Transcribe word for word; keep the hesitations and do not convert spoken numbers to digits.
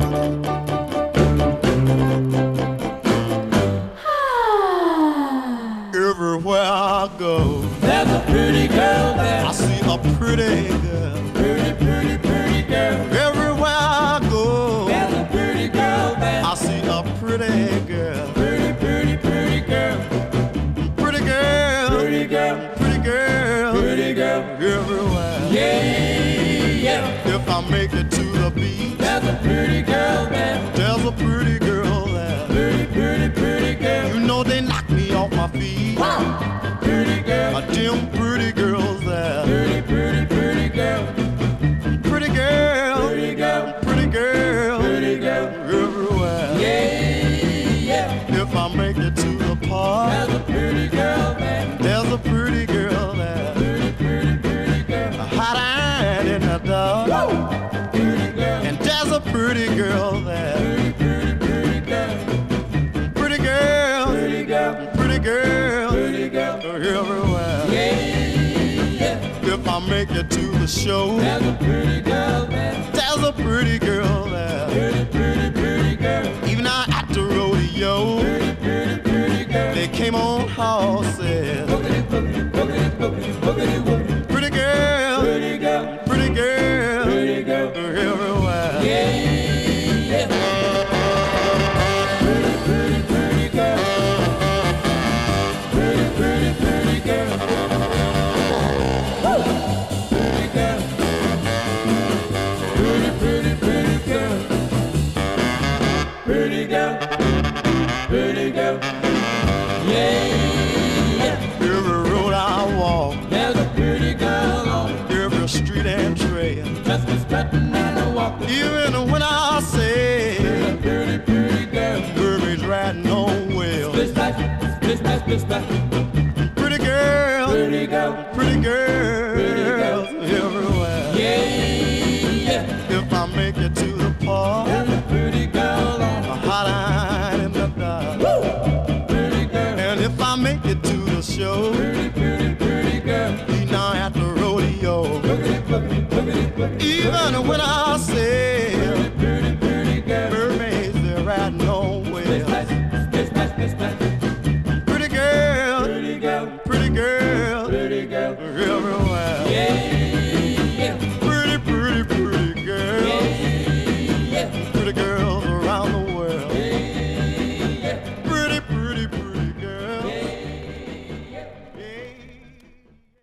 Everywhere I go, there's a pretty girl there. I see a pretty girl. Pretty, pretty, pretty girl. Everywhere I go, There's a pretty girl there. I see a pretty girl. Pretty, pretty, pretty girl. Pretty girl. Pretty girl. Pretty girl. Pretty girl. Everywhere. Yeah, yeah. If I make it to the beach, There's a pretty girl there. there's a pretty girl there. Pretty, pretty, pretty girl. You know they knock me off my feet. Pretty girl. A dim pretty girls there. Pretty, pretty, pretty girl. Pretty girl. Pretty girl. Pretty girl. Pretty girl. Everywhere. Yeah, yeah. If I make it to the park, There's a pretty girl there. there's a pretty girl there. Pretty, pretty, pretty girl. Hiding in the dark. Pretty girl. And there's a pretty girl there. Pretty, pretty, pretty girl. Pretty girl. Pretty girl. Pretty girl. Pretty girl. Everywhere. Yeah, yeah. If I make it to the show, There's a pretty girl there. there's a pretty girl there. Pretty, pretty, pretty girl. Even out at the rodeo, Pretty, pretty, pretty girl. they came on horses. Boogity, boogity, boogity, boogity, boogity, boogity. Pretty girl. Pretty girl. Pretty girl. Pretty girl. Everywhere. Yeah, yeah. Pretty, pretty, pretty girl. Pretty, pretty, pretty girl. Woo! Pretty girl. Pretty, pretty, pretty girl. Pretty girl. Pretty girl. Yeah, yeah. Every road I walk, There's a pretty girl on every street and trail. just a strutting and a walking. Even when I say, Pretty, pretty girl. Burmese riding on whales. Splish splash, splish splash, splish splash. Pretty girl. Pretty girl. Pretty girls Pretty girls. everywhere. Yeah, yeah. If I make it to the park, There's a pretty girl on a hotline in the dark. pretty girl. And if I make it to the show, Pretty, pretty, pretty girl. be now at the rodeo. Boogity, boogity, boogity, boogity. Even when I say